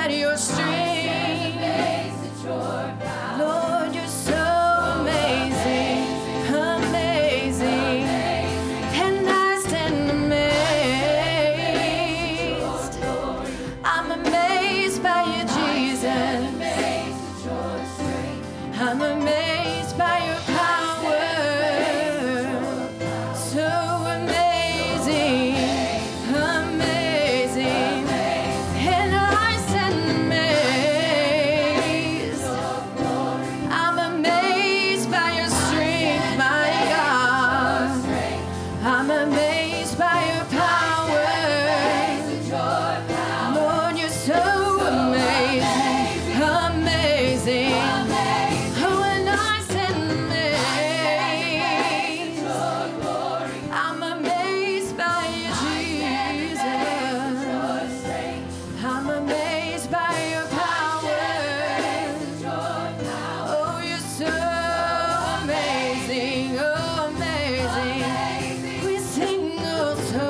at your strength. Lord, you're so amazing, amazing. And I stand amazed. I'm amazed by you, Jesus. I'm amazed by your power. So amazing, amazing. And I stand amazed. I'm amazed by your strength, my God. I'm amazed by your power. Lord, you're so amazing, amazing. Oh, and I stand amazed. I'm amazed by you, Jesus. I'm amazed by your power. Oh, you're so amazing, oh, amazing. We sing oh so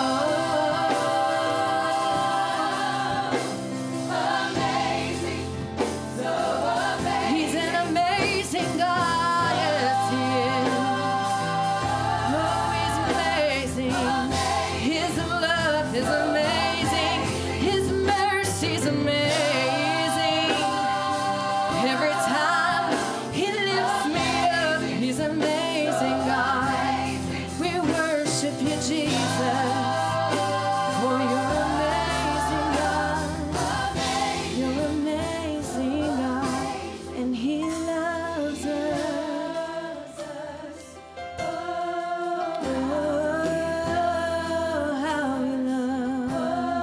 amazing, so amazing. He's an amazing God, yes he is. Oh, he's amazing. His love is amazing. His mercy's amazing. Every time he lifts me up, he's amazing, God. We worship you, Jesus, for you're amazing, God. You're amazing, God, and he loves us. Oh, how he loves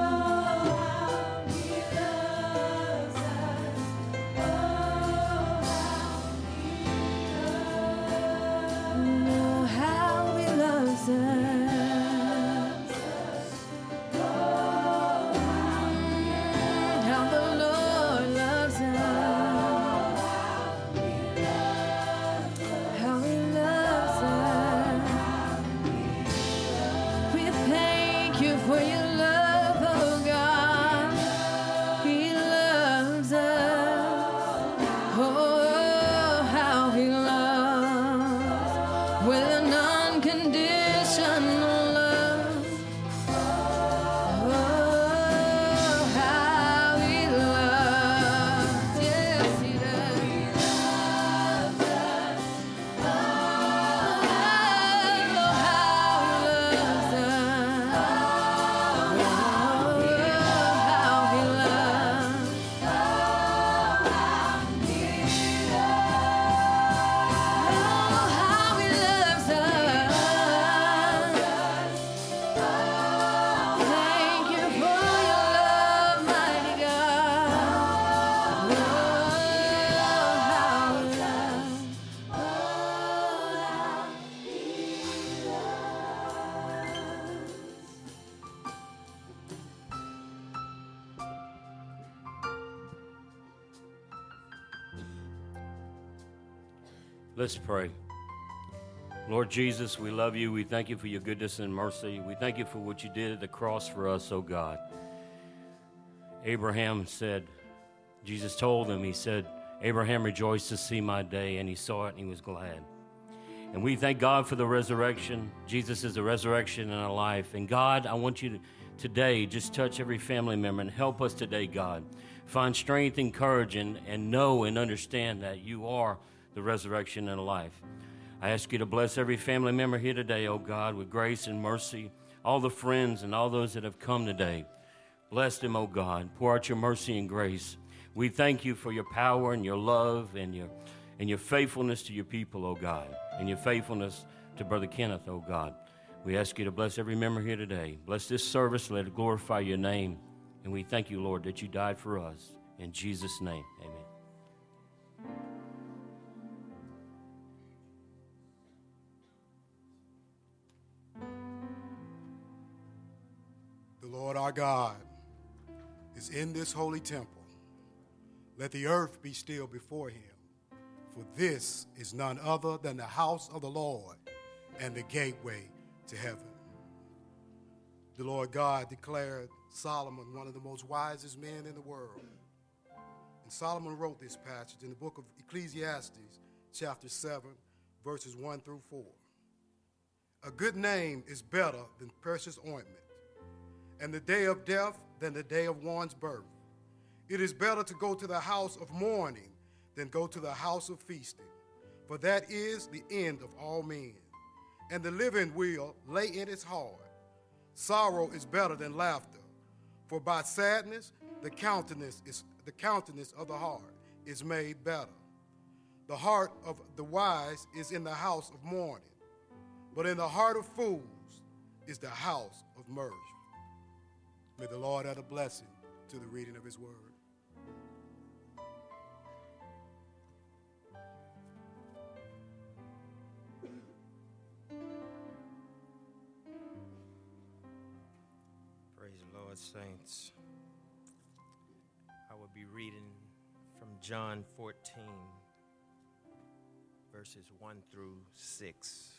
Oh, how he loves us. How the Lord loves us. How he loves us. We thank you for your love, oh God. He loves us. Oh, how he loves with an unconditional love. Oh, how he loves. Yes, he does. Oh, how he loves us. Oh, how he loves. Oh, how he loves us. Thank you for your love, mighty God. Oh, how he loves. Let's pray. Lord Jesus, we love you. We thank you for your goodness and mercy. We thank you for what you did at the cross for us, oh God. Abraham said, Jesus told him, he said, Abraham rejoiced to see my day, and he saw it and he was glad. And we thank God for the resurrection. Jesus is the resurrection in our life. And God, I want you to today just touch every family member and help us today, God. Find strength and courage and know and understand that you are the resurrection in life. I ask you to bless every family member here today, oh God, with grace and mercy. All the friends and all those that have come today. Bless them, oh God. Pour out your mercy and grace. We thank you for your power and your love and your faithfulness to your people, oh God, and your faithfulness to Brother Kenneth, oh God. We ask you to bless every member here today. Bless this service. Let it glorify your name. And we thank you, Lord, that you died for us. In Jesus' name, amen. The Lord our God is in this holy temple. Let the earth be still before him, for this is none other than the house of the Lord and the gateway to heaven. the Lord God declared Solomon one of the most wisest men in the world. And Solomon wrote this passage in the book of Ecclesiastes, chapter 7, verses 1 through 4. A good name is better than precious ointment, and the day of death than the day of one's birth. It is better to go to the house of mourning than go to the house of feasting, for that is the end of all men. And the living will lay in its heart. Sorrow is better than laughter, for by sadness the countenance of the heart is made better. The heart of the wise is in the house of mourning, but in the heart of fools is the house of mirth. May the Lord add a blessing to the reading of his word. Praise the Lord, saints. I will be reading from John 14, verses 1 through 6.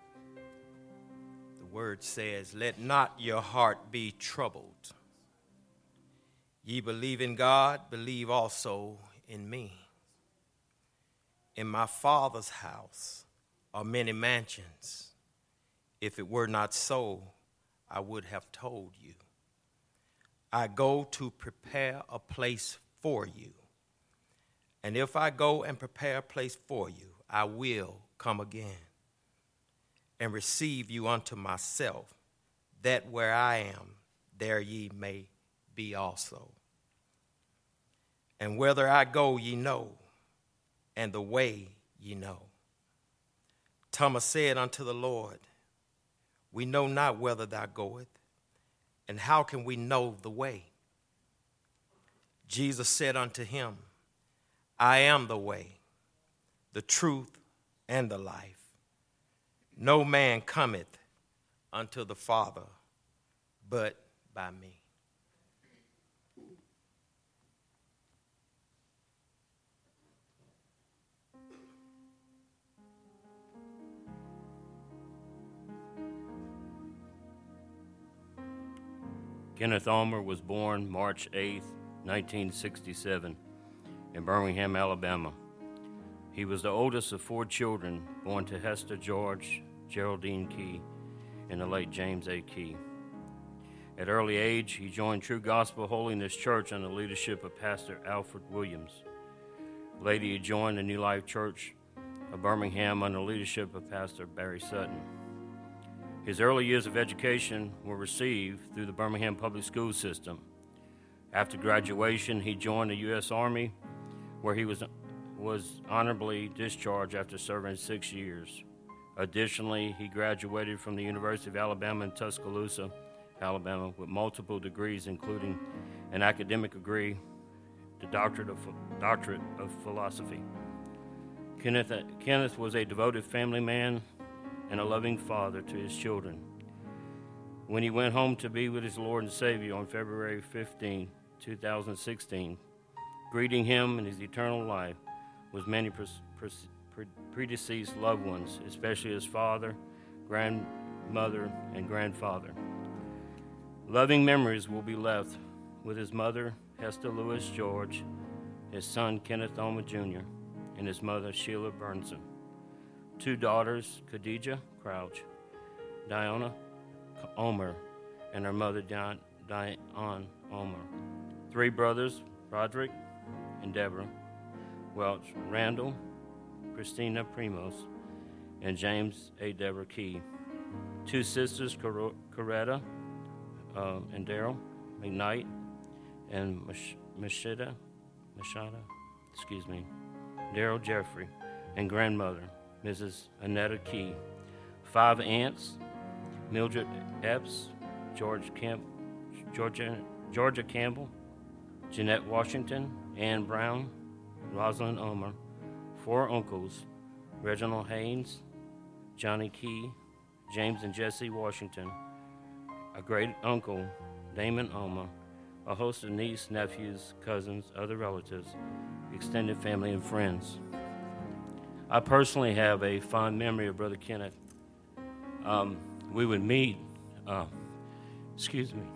The word says, "Let not your heart be troubled. Ye believe in God, believe also in me. In my Father's house are many mansions. If it were not so, I would have told you. I go to prepare a place for you. And if I go and prepare a place for you, I will come again and receive you unto myself, that where I am, there ye may be also. And whither I go ye know, and the way ye know." Thomas said unto the Lord, "We know not whither thou goest, and how can we know the way?" Jesus said unto him, "I am the way, the truth, and the life. No man cometh unto the Father but by me." Kenneth Ulmer was born March 8, 1967, in Birmingham, Alabama. He was the oldest of 4 children born to Hester George, Geraldine Key, and the late James A. Key. At early age, he joined True Gospel Holiness Church under the leadership of Pastor Alfred Williams. Later, he joined the New Life Church of Birmingham under the leadership of Pastor Barry Sutton. His early years of education were received through the Birmingham Public School System. After graduation, he joined the U.S. Army, where he was honorably discharged after serving 6 years. Additionally, he graduated from the University of Alabama in Tuscaloosa, Alabama, with multiple degrees, including an academic degree, the doctorate of philosophy. Kenneth was a devoted family man and a loving father to his children. When he went home to be with his Lord and Savior on February 15, 2016, greeting him in his eternal life was many predeceased loved ones, especially his father, grandmother, and grandfather. Loving memories will be left with his mother, Hester Lewis George, his son, Kenneth Ulmer Jr., and his mother, Sheila Burnson. 2 daughters, Khadijah Crouch, Diana Ulmer, and her mother, Diane Ulmer. 3 brothers, Roderick and Deborah Welch, Randall, Christina Primos, and James A. Deborah Key. 2 sisters, Coretta and Daryl McKnight, and Mashada, Daryl Jeffrey, and grandmother, Mrs. Annetta Key. 5 aunts, Mildred Epps, Georgia Campbell, Jeanette Washington, Ann Brown, Rosalind Ulmer. 4 uncles, Reginald Haynes, Johnny Key, James and Jesse Washington, a great uncle, Damon Ulmer, a host of nieces, nephews, cousins, other relatives, extended family, and friends. I personally have a fond memory of Brother Kenneth. We would meet excuse me,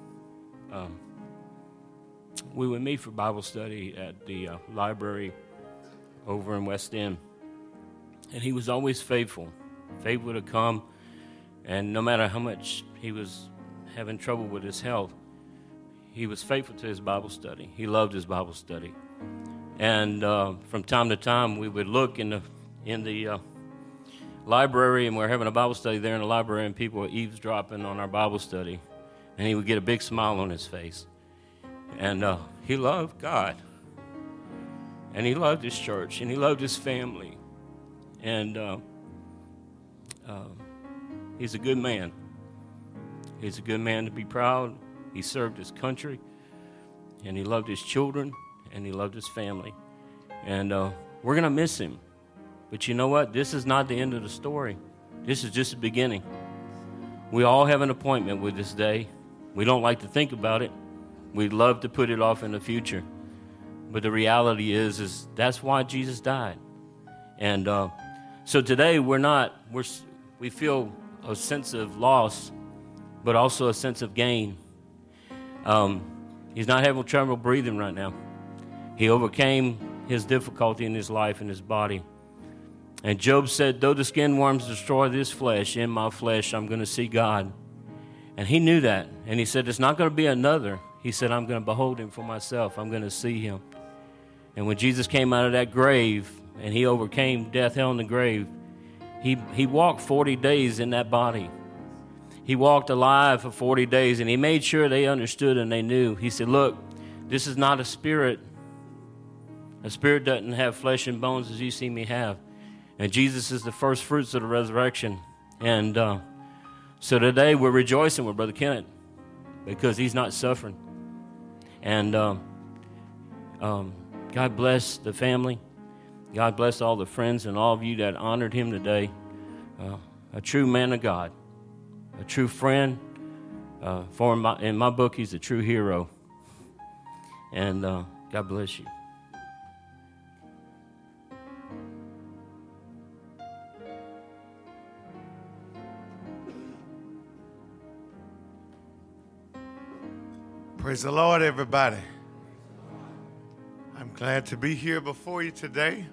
we would meet for Bible study at the library over in West End. And he was always faithful to come. And no matter how much he was having trouble with his health, he was faithful to his Bible study. He loved his Bible study. And from time to time, we would look in the library, and we're having a Bible study there in the library, and people were eavesdropping on our Bible study. And he would get a big smile on his face. And he loved God. And he loved his church, and he loved his family. And he's a good man. He's a good man to be proud. He served his country, and he loved his children, and he loved his family. And we're going to miss him. But you know what? This is not the end of the story. This is just the beginning. We all have an appointment with this day. We don't like to think about it. We'd love to put it off in the future. But the reality is that's why Jesus died. And so today we feel a sense of loss, but also a sense of gain. He's not having trouble breathing right now. He overcame his difficulty in his life and his body. And Job said, though the skin worms destroy this flesh, in my flesh I'm going to see God. And he knew that. And he said, it's not going to be another. He said, I'm going to behold him for myself. I'm going to see him. And when Jesus came out of that grave and he overcame death, hell, and the grave, he walked 40 days in that body. He walked alive for 40 days, and he made sure they understood and they knew. He said, look, this is not a spirit. A spirit doesn't have flesh and bones as you see me have. And Jesus is the first fruits of the resurrection. And so today we're rejoicing with Brother Kenneth because he's not suffering. And God bless the family. God bless all the friends and all of you that honored him today. A true man of God, a true friend. In my book, he's a true hero. And God bless you. Praise the Lord, everybody. I'm glad to be here before you today.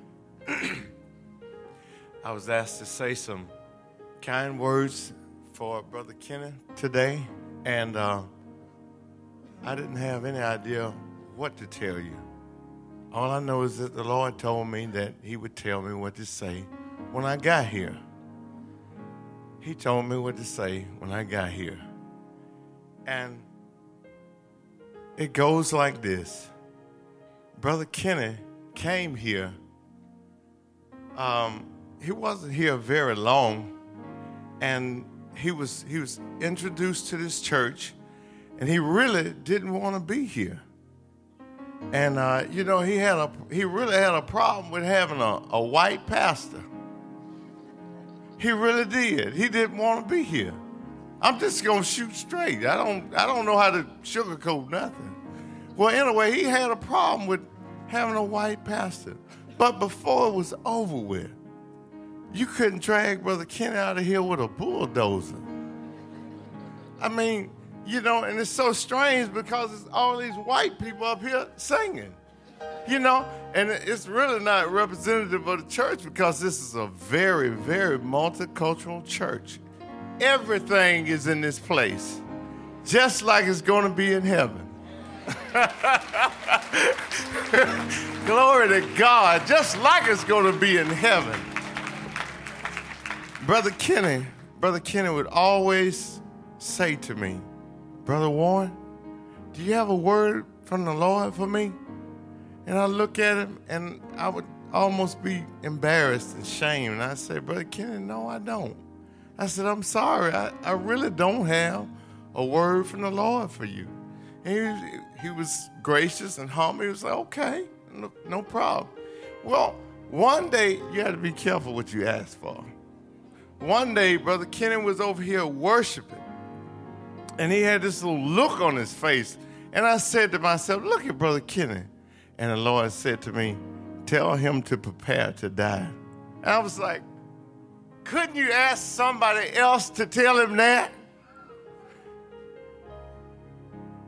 I was asked to say some kind words for Brother Kenneth today, and I didn't have any idea what to tell you. All I know is that the Lord told me that he would tell me what to say when I got here. He told me what to say when I got here. And it goes like this. Brother Kenneth came here. He wasn't here very long, and he was introduced to this church, and he really didn't want to be here. And he really had a problem with having a white pastor. He really did. He didn't want to be here. I'm just gonna shoot straight. I don't know how to sugarcoat nothing. Well, anyway, he had a problem with having a white pastor. But before it was over with, you couldn't drag Brother Kenny out of here with a bulldozer. I mean, and it's so strange because it's all these white people up here singing, and it's really not representative of the church because this is a very, very multicultural church. Everything is in this place, just like it's going to be in heaven. Glory to God, just like it's going to be in heaven. Brother Kenny would always say to me, Brother Warren, do you have a word from the Lord for me? And I look at him, and I would almost be embarrassed and shamed. And I say, Brother Kenny, no, I don't. I said, I'm sorry. I really don't have a word from the Lord for you. And he was gracious and humble. He was like, okay, no problem. Well, one day, you had to be careful what you ask for. One day, Brother Kenny was over here worshiping, and he had this little look on his face. And I said to myself, look at Brother Kenny. And the Lord said to me, tell him to prepare to die. And I was like, couldn't you ask somebody else to tell him that?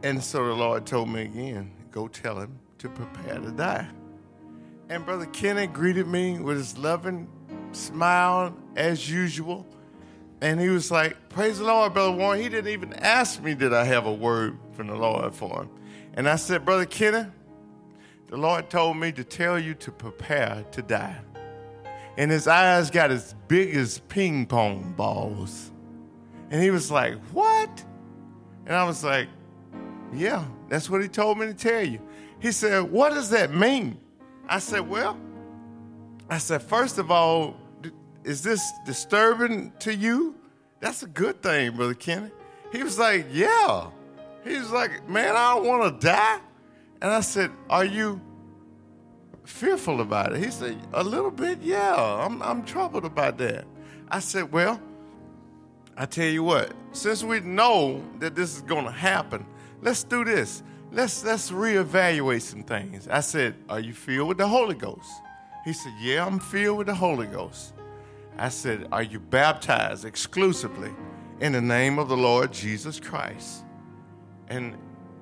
And so the Lord told me again, go tell him to prepare to die. And Brother Kenny greeted me with his loving smile as usual. And he was like, praise the Lord, Brother Warren. He didn't even ask me, did I have a word from the Lord for him? And I said, Brother Kenny, the Lord told me to tell you to prepare to die. And his eyes got as big as ping pong balls. And he was like, what? And I was like, yeah, that's what he told me to tell you. He said, what does that mean? I said, first of all, is this disturbing to you? That's a good thing, Brother Kenny. He was like, yeah. He was like, man, I don't want to die. And I said, are you fearful about it? He said, a little bit, yeah. I'm troubled about that. I said, well, I tell you what, since we know that this is going to happen, let's do this. Let's reevaluate some things. I said, are you filled with the Holy Ghost? He said, yeah, I'm filled with the Holy Ghost. I said, are you baptized exclusively in the name of the Lord Jesus Christ? And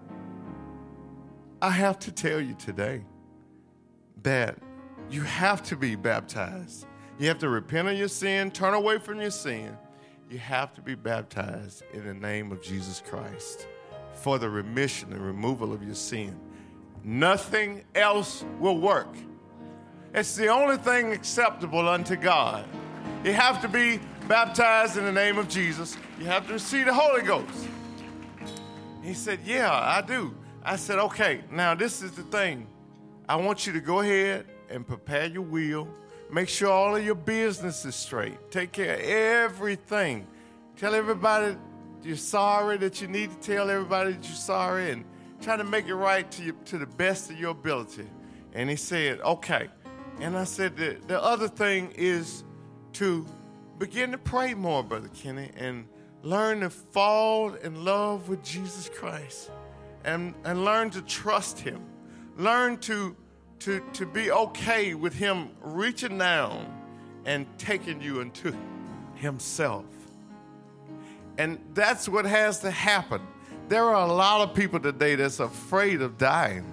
I have to tell you today that you have to be baptized. You have to repent of your sin, turn away from your sin. You have to be baptized in the name of Jesus Christ for the remission and removal of your sin. Nothing else will work. It's the only thing acceptable unto God. You have to be baptized in the name of Jesus. You have to receive the Holy Ghost. He said, yeah, I do. I said, okay, now this is the thing. I want you to go ahead and prepare your will. Make sure all of your business is straight. Take care of everything. Tell everybody you're sorry, that you need to tell everybody that you're sorry, and try to make it right to the best of your ability. And he said, okay. And I said, the other thing is to begin to pray more, Brother Kenny, and learn to fall in love with Jesus Christ, and learn to trust him. Learn to be okay with him reaching down and taking you into himself. And that's what has to happen. There are a lot of people today that's afraid of dying.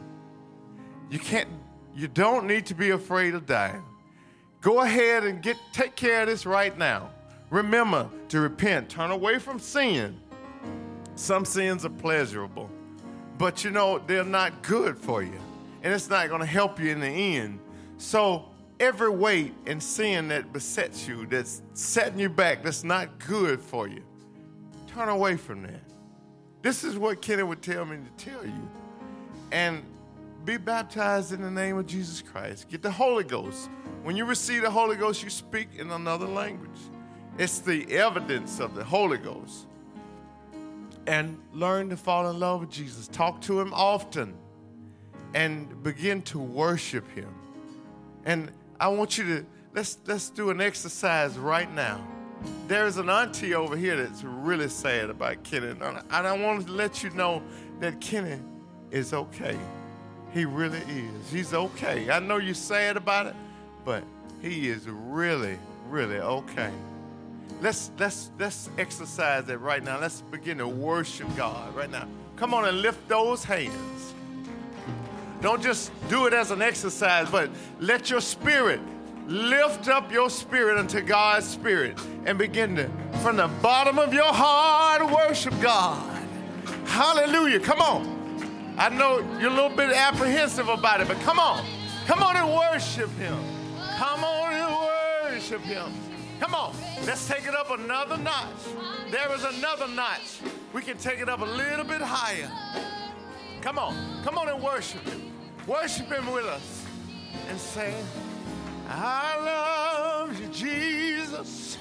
You don't need to be afraid of dying. Go ahead and take care of this right now. Remember to repent, turn away from sin. Some sins are pleasurable, but they're not good for you. And it's not going to help you in the end. So every weight and sin that besets you, that's setting you back, that's not good for you, turn away from that. This is what Kenny would tell me to tell you. And be baptized in the name of Jesus Christ. Get the Holy Ghost. When you receive the Holy Ghost, you speak in another language. It's the evidence of the Holy Ghost. And learn to fall in love with Jesus. Talk to him often. And begin to worship him. And I want you to, let's do an exercise right now. There's an auntie over here that's really sad about Kenny. And I want to let you know that Kenny is okay. He really is. He's okay. I know you're sad about it, but he is really, really okay. Let's exercise that right now. Let's begin to worship God right now. Come on and lift those hands. Don't just do it as an exercise, but let your spirit lift up your spirit unto God's spirit and begin to, from the bottom of your heart, worship God. Hallelujah. Come on. I know you're a little bit apprehensive about it, but come on. Come on and worship him. Come on and worship him. Come on. Let's take it up another notch. There is another notch. We can take it up a little bit higher. Come on. Come on and worship him. Worship him with us and say, I love you, Jesus.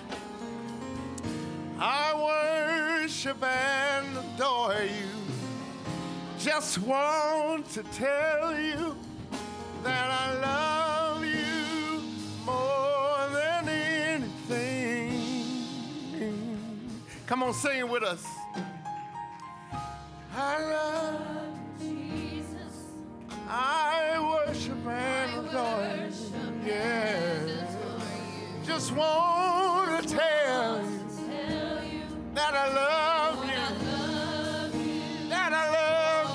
I worship and adore you. Just want to tell you that I love you more than anything. Come on, sing it with us. I love Jesus. I worship and adore you. Yeah. Just want to tell you that I love you. That I love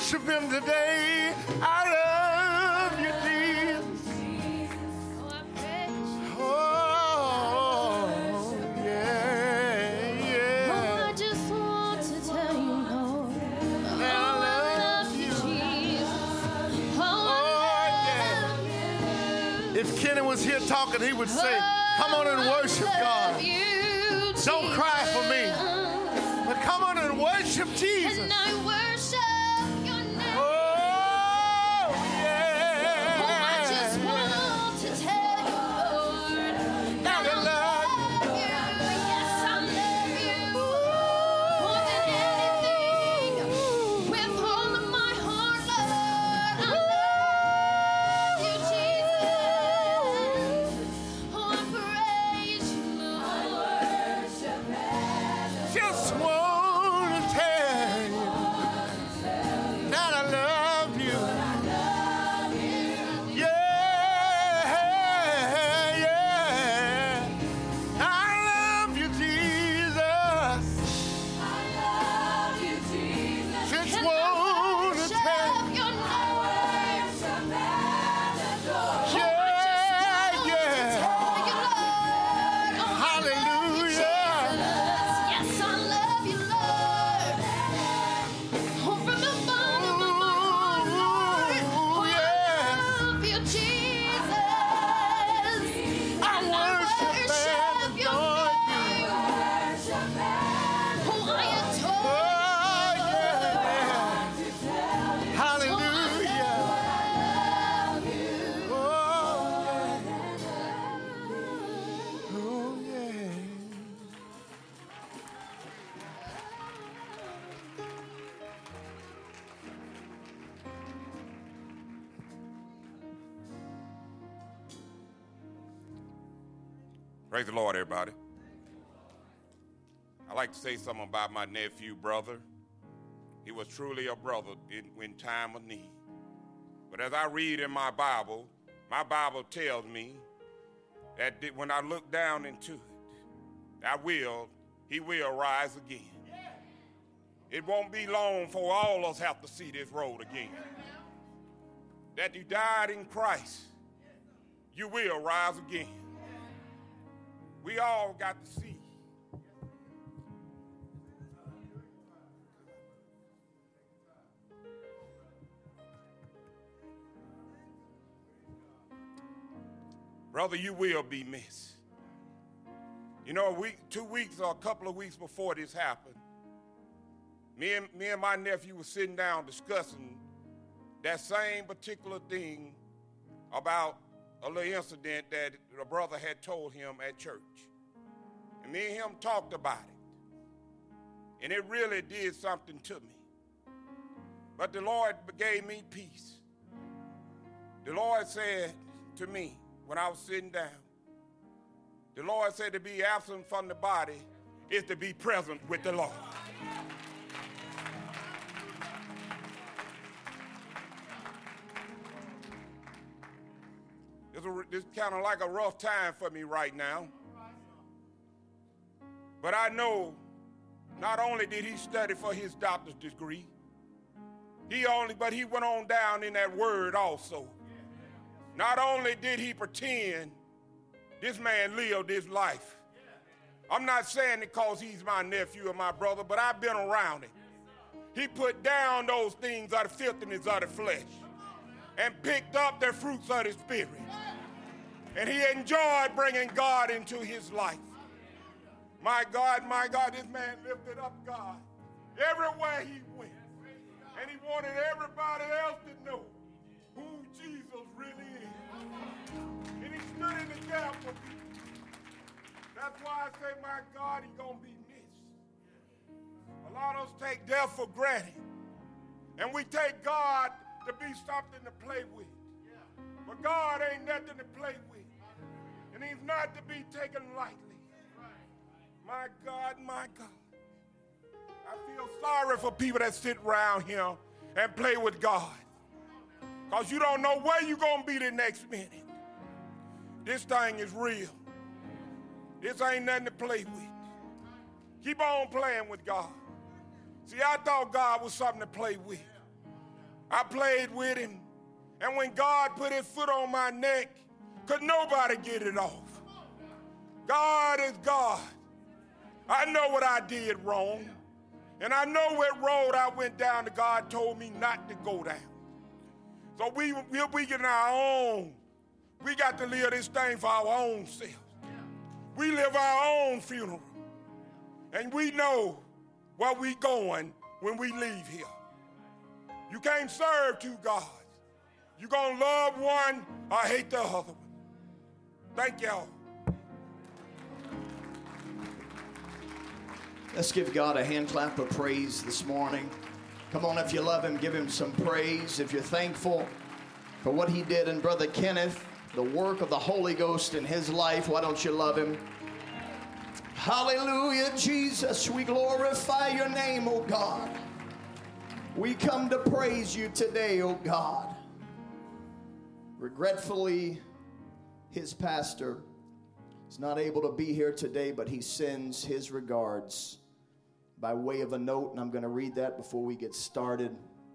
worship him today. I love you, Jesus. Oh, yeah, yeah. Oh, I just want to tell you, Lord, I love you, Jesus. Oh, I love you. If Kenny was here talking, he would say, come on and worship God. Don't cry for me, but come on and worship Jesus. And I worship your name. Oh, yeah. Oh, I just want to tell you, Lord, that I love you. Yes, I love you more than anything. With all of my heart, Lord, I love you, Jesus. Oh, I praise you, Lord. Just want to tell you that I love you. Yeah, yeah. I love you, Jesus. Just want to tell you. Yeah, yeah. Hallelujah. Yes, I love you, Lord. Oh, from the bottom of my heart, Lord. Oh, I love you, Jesus. I worship and your adore name. Oh, I adore Oh, yeah. Hallelujah. Oh, yeah. Oh, yeah. Praise the Lord, everybody. I like to say something about my nephew, brother. He was truly a brother in time of need. But as I read in my Bible tells me that when I look down into it, he will rise again. It won't be long for all of us have to see this road again. That you died in Christ, you will rise again. We all got to see. Brother, you will be missed. You know, 2 weeks or a couple of weeks before this happened, me and my nephew were sitting down discussing that same particular thing about a little incident that a brother had told him at church. And me and him talked about it. And it really did something to me. But the Lord gave me peace. The Lord said to me when I was sitting down, the Lord said to be absent from the body is to be present with the Lord. It's kind of like a rough time for me right now. But I know not only did he study for his doctor's degree, but he went on down in that word also. Not only did he pretend, this man lived his life. I'm not saying it because he's my nephew or my brother, but I've been around him. He put down those things of the filthiness of the flesh and picked up the fruits of the spirit. And he enjoyed bringing God into his life. My God, this man lifted up God everywhere he went. And he wanted everybody else to know who Jesus really is. And he stood in the gap for people. That's why I say, my God, he's going to be missed. A lot of us take death for granted. And we take God to be something to play with. But God ain't nothing to play with. And he's not to be taken lightly. My God, my God. I feel sorry for people that sit around here and play with God. Because you don't know where you're going to be the next minute. This thing is real. This ain't nothing to play with. Keep on playing with God. See, I thought God was something to play with. I played with him. And when God put his foot on my neck, could nobody get it off. God is God. I know what I did wrong. And I know what road I went down that God told me not to go down. So we'll be getting our own. We got to live this thing for our own selves. We live our own funeral. And we know where we going when we leave here. You can't serve two gods. You're going to love one or hate the other one. Thank y'all. Let's give God a hand clap of praise this morning. Come on, if you love him, give him some praise. If you're thankful for what he did in Brother Kenneth, the work of the Holy Ghost in his life, why don't you love him? Hallelujah, Jesus. We glorify your name, oh God. We come to praise you today, oh God. Regretfully, his pastor is not able to be here today, but he sends his regards by way of a note, and I'm going to read that before we get started.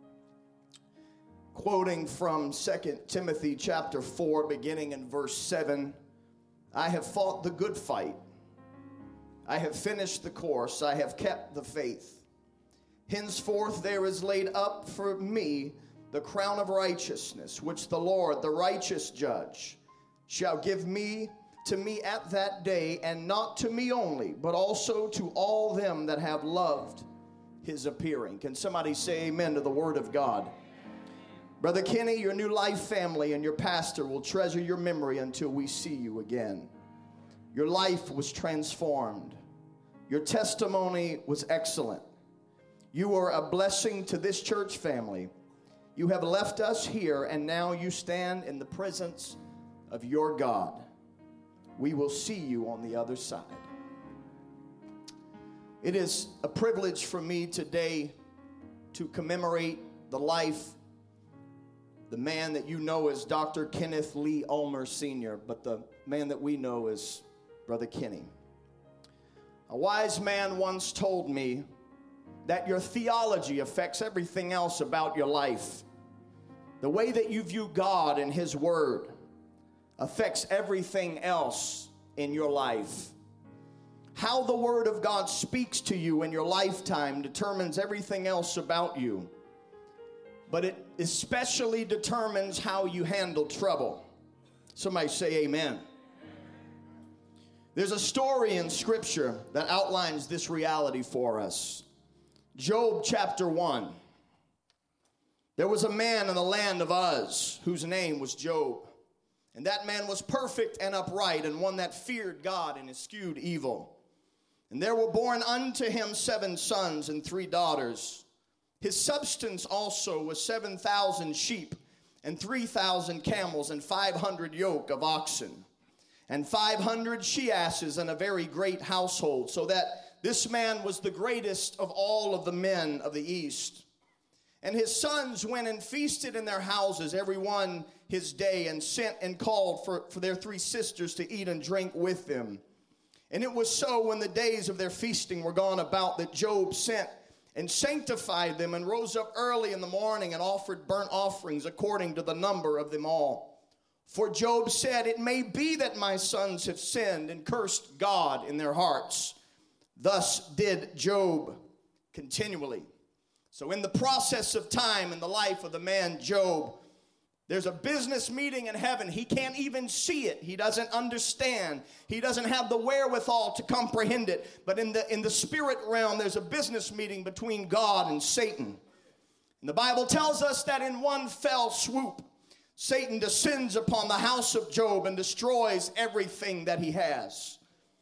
Quoting from 2 Timothy chapter 4, beginning in verse 7, I have fought the good fight. I have finished the course. I have kept the faith. Henceforth there is laid up for me the crown of righteousness, which the Lord, the righteous judge, shall give to me at that day, and not to me only, but also to all them that have loved his appearing. Can somebody say amen to the word of God? Brother Kenny, your New Life family and your pastor will treasure your memory until we see you again. Your life was transformed. Your testimony was excellent. You are a blessing to this church family. You have left us here, and now you stand in the presence of your God. We will see you on the other side. It is a privilege for me today to commemorate the life, the man that you know as Dr. Kenneth Lee Ulmer Sr., but the man that we know as Brother Kenny. A wise man once told me that your theology affects everything else about your life. The way that you view God and his word affects everything else in your life. How the word of God speaks to you in your lifetime determines everything else about you. But it especially determines how you handle trouble. Somebody say amen. There's a story in Scripture that outlines this reality for us. Job chapter 1. There was a man in the land of Uz whose name was Job. And that man was perfect and upright, and one that feared God and eschewed evil. And there were born unto him 7 sons and 3 daughters. His substance also was 7,000 sheep, and 3,000 camels, and 500 yoke of oxen, and 500 she-asses, and a very great household, so that this man was the greatest of all of the men of the east. And his sons went and feasted in their houses, every one his day, and sent and called for their 3 sisters to eat and drink with them. And it was so, when the days of their feasting were gone about, that Job sent and sanctified them, and rose up early in the morning, and offered burnt offerings according to the number of them all. For Job said, it may be that my sons have sinned and cursed God in their hearts. Thus did Job continually. So in the process of time in the life of the man Job, there's a business meeting in heaven. He can't even see it. He doesn't understand. He doesn't have the wherewithal to comprehend it. But in the spirit realm, there's a business meeting between God and Satan. And the Bible tells us that in one fell swoop, Satan descends upon the house of Job and destroys everything that he has.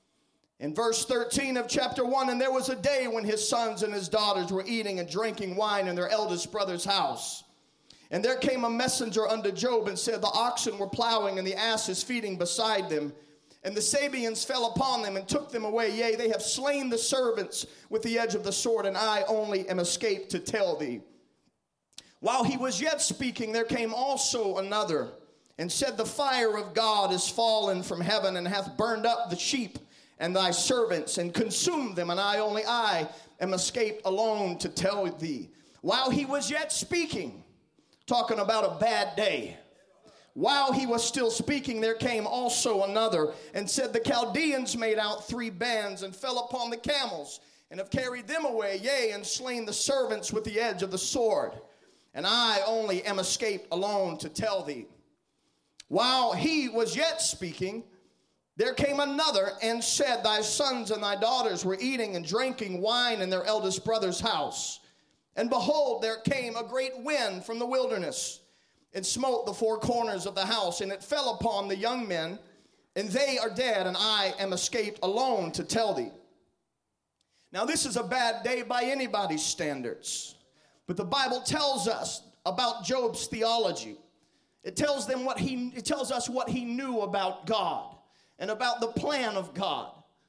In verse 13 of chapter 1, and there was a day when his sons and his daughters were eating and drinking wine in their eldest brother's house. And there came a messenger unto Job and said, the oxen were plowing and the asses feeding beside them. And the Sabeans fell upon them and took them away. Yea, they have slain the servants with the edge of the sword, and I only am escaped to tell thee. While he was yet speaking, there came also another, and said, the fire of God is fallen from heaven, and hath burned up the sheep and thy servants, and consumed them, and I am escaped alone to tell thee. While he was yet speaking, Talking about a bad day. While he was still speaking, there came also another, and said, the Chaldeans made out 3 bands, and fell upon the camels, and have carried them away, yea, and slain the servants with the edge of the sword. And I only am escaped alone to tell thee. While he was yet speaking, there came another, and said, thy sons and thy daughters were eating and drinking wine in their eldest brother's house. And behold, there came a great wind from the wilderness, and smote the 4 corners of the house, and it fell upon the young men, and they are dead, and I am escaped alone to tell thee. Now this is a bad day by anybody's standards, but the Bible tells us about Job's theology. It tells us what he knew about God and about the plan of God.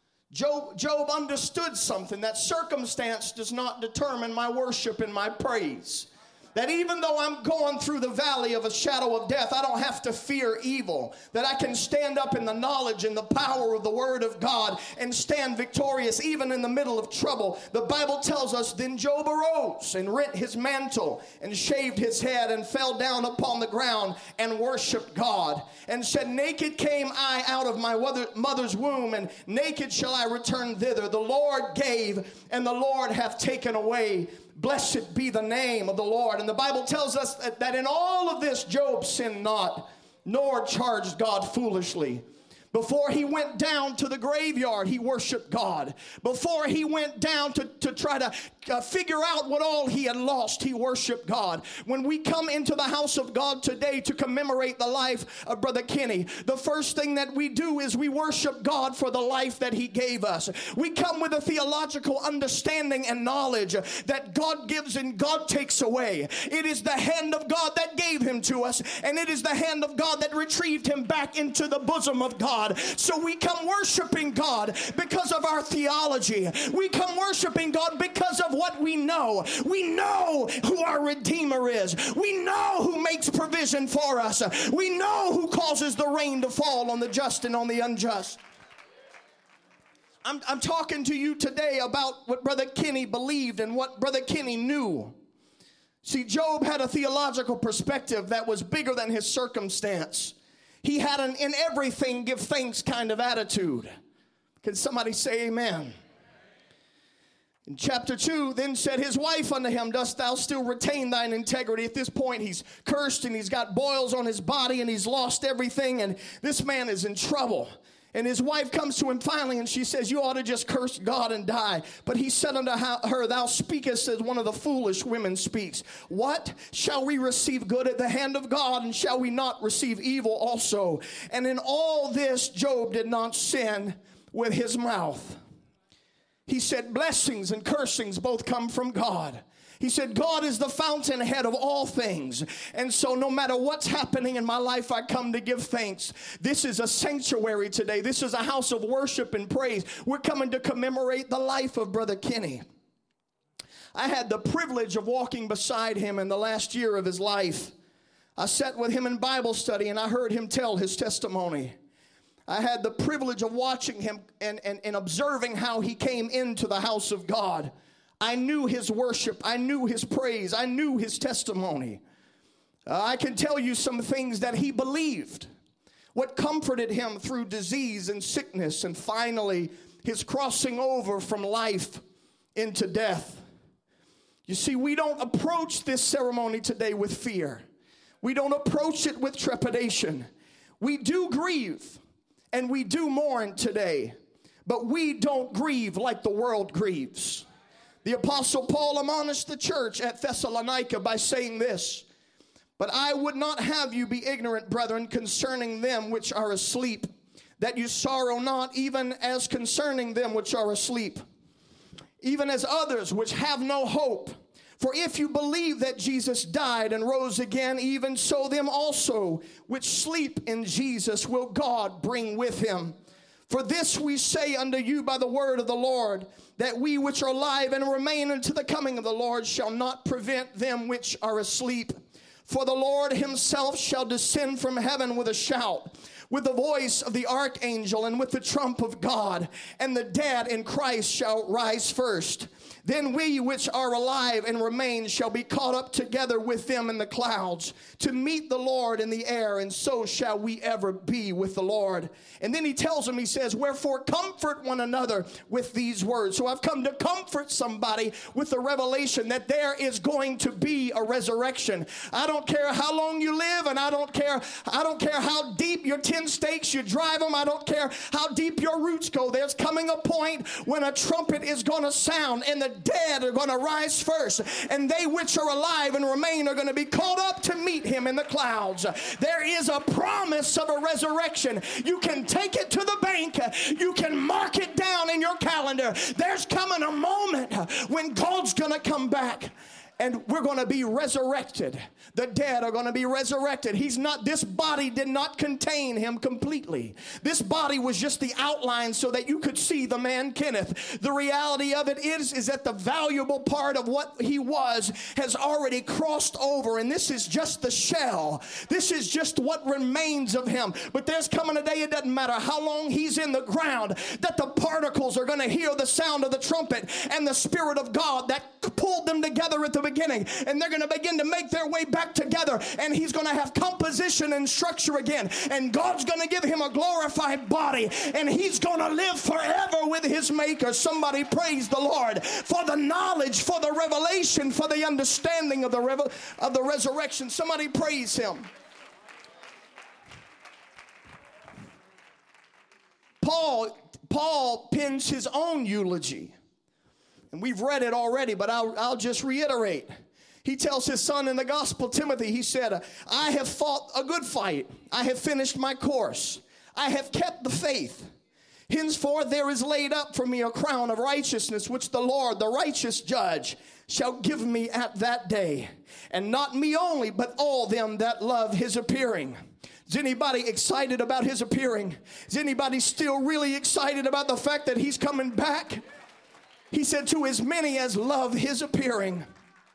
Job understood something, that circumstance does not determine my worship and my praise. That even though I'm going through the valley of a shadow of death, I don't have to fear evil. That I can stand up in the knowledge and the power of the word of God and stand victorious even in the middle of trouble. The Bible tells us, then Job arose and rent his mantle and shaved his head and fell down upon the ground and worshiped God and said, naked came I out of my mother's womb, and naked shall I return thither. The Lord gave, and the Lord hath taken away. Blessed be the name of the Lord. And the Bible tells us that in all of this, Job sinned not, nor charged God foolishly. Before he went down to the graveyard, he worshiped God. Before he went down to try to figure out what all he had lost, he worshiped God. When we come into the house of God today to commemorate the life of Brother Kenny, the first thing that we do is we worship God for the life that he gave us. We come with a theological understanding and knowledge that God gives and God takes away. It is the hand of God that gave him to us, and it is the hand of God that retrieved him back into the bosom of God. So we come worshiping God because of our theology. We come worshiping God because of what we know. We know who our Redeemer is. We know who makes provision for us. We know who causes the rain to fall on the just and on the unjust. I'm talking to you today about what Brother Kenny believed and what Brother Kenny knew. See, Job had a theological perspective that was bigger than his circumstance. He had an in everything give thanks kind of attitude. Can somebody say amen? In chapter 2, then said his wife unto him, dost thou still retain thine integrity? At this point, he's cursed and he's got boils on his body and he's lost everything, and this man is in trouble. And his wife comes to him finally, and she says, you ought to just curse God and die. But he said unto her, thou speakest as one of the foolish women speaks. What? Shall we receive good at the hand of God, and shall we not receive evil also? And in all this, Job did not sin with his mouth. He said, blessings and cursings both come from God. He said, God is the fountainhead of all things. And so no matter what's happening in my life, I come to give thanks. This is a sanctuary today. This is a house of worship and praise. We're coming to commemorate the life of Brother Kenny. I had the privilege of walking beside him in the last year of his life. I sat with him in Bible study, and I heard him tell his testimony. I had the privilege of watching him and observing how he came into the house of God. I knew his worship. I knew his praise. I knew his testimony. I can tell you some things that he believed. What comforted him through disease and sickness, and finally his crossing over from life into death. You see, we don't approach this ceremony today with fear. We don't approach it with trepidation. We do grieve and we do mourn today, but we don't grieve like the world grieves. The Apostle Paul admonished the church at Thessalonica by saying this, but I would not have you be ignorant, brethren, concerning them which are asleep, that you sorrow not, even as concerning them which are asleep, even as others which have no hope. For if you believe that Jesus died and rose again, even so them also which sleep in Jesus will God bring with him. For this we say unto you by the word of the Lord, that we which are alive and remain unto the coming of the Lord shall not prevent them which are asleep. For the Lord himself shall descend from heaven with a shout, with the voice of the archangel and with the trump of God, and the dead in Christ shall rise first. Then we which are alive and remain shall be caught up together with them in the clouds to meet the Lord in the air, and so shall we ever be with the Lord. And then he tells them, he says, wherefore comfort one another with these words. So I've come to comfort somebody with the revelation that there is going to be a resurrection. I don't care how long you live, and I don't care how deep your 10 stakes you drive them. I don't care how deep your roots go. There's coming a point when a trumpet is going to sound, and the dead are going to rise first, and they which are alive and remain are going to be caught up to meet him in the clouds. There is a promise of a resurrection. You can take it to the bank. You can mark it down in your calendar. There's coming a moment when God's going to come back, and we're going to be resurrected. The dead are going to be resurrected. This body did not contain him completely. This body was just the outline so that you could see the man Kenneth. The reality of it is that the valuable part of what he was has already crossed over, and this is just the shell. This is just what remains of him. But there's coming a day, it doesn't matter how long he's in the ground, that the particles are going to hear the sound of the trumpet and the Spirit of God that pulled them together at the beginning, and they're going to begin to make their way back together, and he's going to have composition and structure again, and God's going to give him a glorified body, and he's going to live forever with his maker. Somebody praise the Lord for the knowledge, for the revelation, for the understanding of the resurrection. Somebody praise him. Paul pens his own eulogy, and we've read it already, but I'll just reiterate. He tells his son in the gospel, Timothy, he said, I have fought a good fight. I have finished my course. I have kept the faith. Henceforth there is laid up for me a crown of righteousness, which the Lord, the righteous judge, shall give me at that day. And not me only, but all them that love his appearing. Is anybody excited about his appearing? Is anybody still really excited about the fact that he's coming back? He said, to as many as love his appearing.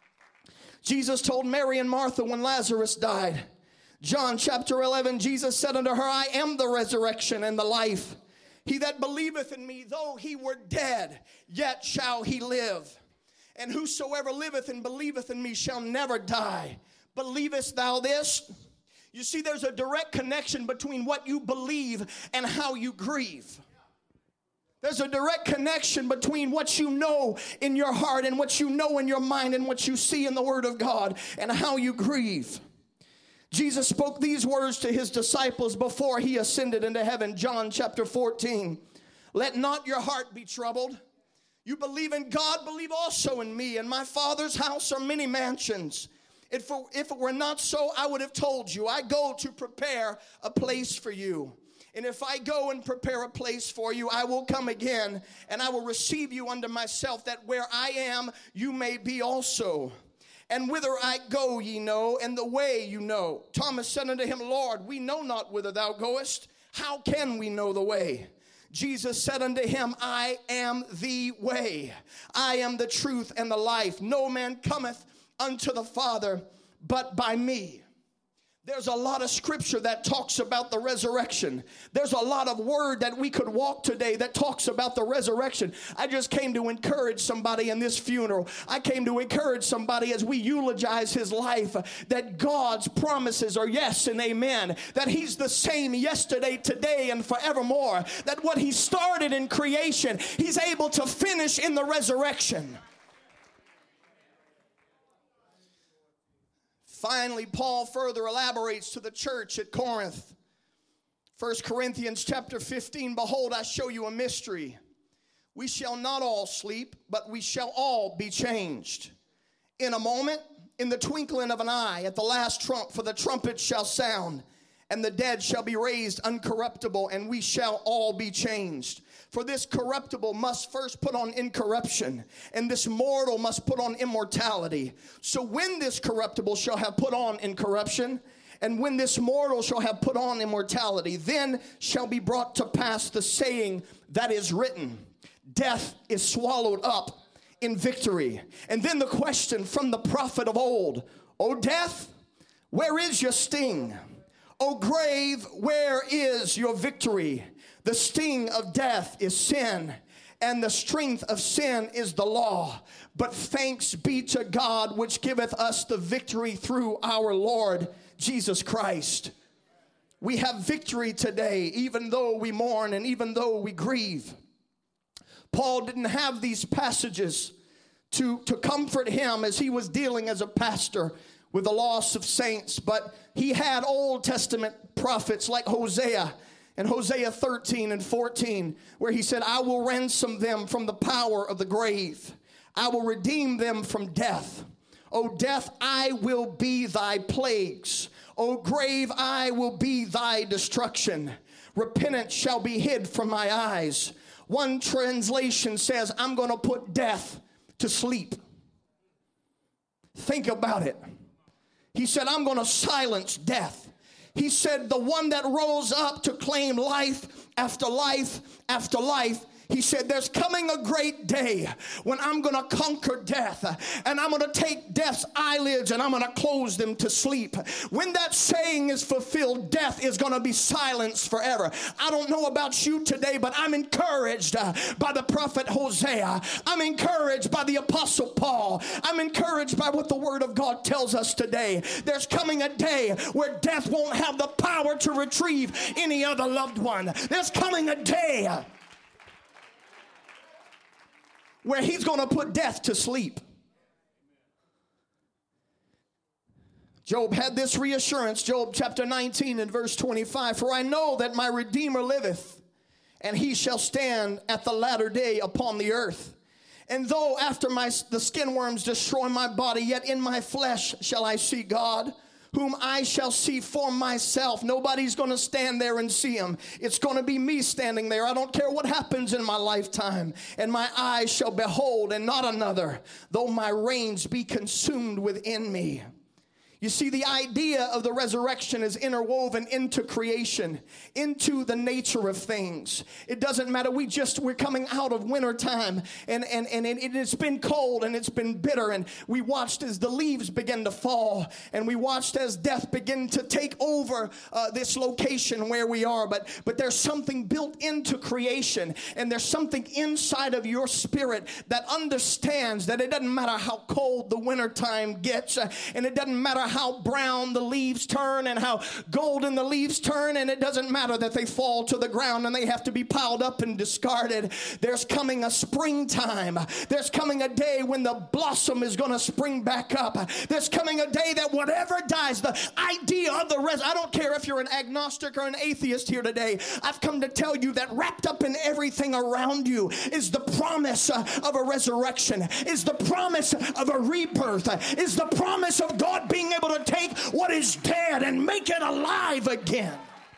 Jesus told Mary and Martha when Lazarus died. John chapter 11, Jesus said unto her, I am the resurrection and the life. He that believeth in me, though he were dead, yet shall he live. And whosoever liveth and believeth in me shall never die. Believest thou this? You see, there's a direct connection between what you believe and how you grieve. There's a direct connection between what you know in your heart and what you know in your mind and what you see in the Word of God and how you grieve. Jesus spoke these words to his disciples before he ascended into heaven. John chapter 14. Let not your heart be troubled. You believe in God, believe also in me. In my Father's house are many mansions. If it were not so, I would have told you. I go to prepare a place for you. And if I go and prepare a place for you, I will come again, and I will receive you unto myself, that where I am, you may be also. And whither I go ye know, and the way you know. Thomas said unto him, Lord, we know not whither thou goest. How can we know the way? Jesus said unto him, I am the way. I am the truth and the life. No man cometh unto the Father but by me. There's a lot of scripture that talks about the resurrection. There's a lot of word that we could walk today that talks about the resurrection. I just came to encourage somebody in this funeral. I came to encourage somebody as we eulogize his life, that God's promises are yes and amen. That he's the same yesterday, today, and forevermore. That what he started in creation, he's able to finish in the resurrection. Finally, Paul further elaborates to the church at Corinth. 1 Corinthians chapter 15, behold, I show you a mystery. We shall not all sleep, but we shall all be changed. In a moment, in the twinkling of an eye, at the last trump, for the trumpet shall sound, and the dead shall be raised uncorruptible, and we shall all be changed. For this corruptible must first put on incorruption, and this mortal must put on immortality. So when this corruptible shall have put on incorruption, and when this mortal shall have put on immortality, then shall be brought to pass the saying that is written, death is swallowed up in victory. And then the question from the prophet of old, O death, where is your sting? O grave, where is your victory? The sting of death is sin, and the strength of sin is the law. But thanks be to God, which giveth us the victory through our Lord Jesus Christ. We have victory today, even though we mourn and even though we grieve. Paul didn't have these passages to comfort him as he was dealing as a pastor with the loss of saints, but he had Old Testament prophets like Hosea, in Hosea 13 and 14, where he said, I will ransom them from the power of the grave. I will redeem them from death. O death, I will be thy plagues. O grave, I will be thy destruction. Repentance shall be hid from my eyes. One translation says, I'm going to put death to sleep. Think about it. He said, I'm going to silence death. He said, the one that rose up to claim life after life after life, he said, there's coming a great day when I'm going to conquer death, and I'm going to take death's eyelids and I'm going to close them to sleep. When that saying is fulfilled, death is going to be silenced forever. I don't know about you today, but I'm encouraged by the prophet Hosea. I'm encouraged by the apostle Paul. I'm encouraged by what the word of God tells us today. There's coming a day where death won't have the power to retrieve any other loved one. There's coming a day where he's going to put death to sleep. Job had this reassurance, Job chapter 19 and verse 25, for I know that my Redeemer liveth, and he shall stand at the latter day upon the earth. And though after the skin worms destroy my body, yet in my flesh shall I see God, whom I shall see for myself. Nobody's going to stand there and see him. It's going to be me standing there. I don't care what happens in my lifetime. And my eyes shall behold and not another, though my reins be consumed within me. You see, the idea of the resurrection is interwoven into creation, into the nature of things. It doesn't matter. We're coming out of winter time, and it's been cold and it's been bitter, and we watched as the leaves begin to fall, and we watched as death began to take over this location where we are. But there's something built into creation, and there's something inside of your spirit that understands that it doesn't matter how cold the winter time gets, and it doesn't matter how brown the leaves turn and how golden the leaves turn, and it doesn't matter that they fall to the ground and they have to be piled up and discarded. There's coming a springtime. There's coming a day when the blossom is going to spring back up. There's coming a day that whatever dies, the idea of the I don't care if you're an agnostic or an atheist here today. I've come to tell you that wrapped up in everything around you is the promise of a resurrection, is the promise of a rebirth, is the promise of God being able to take what is dead and make it alive again.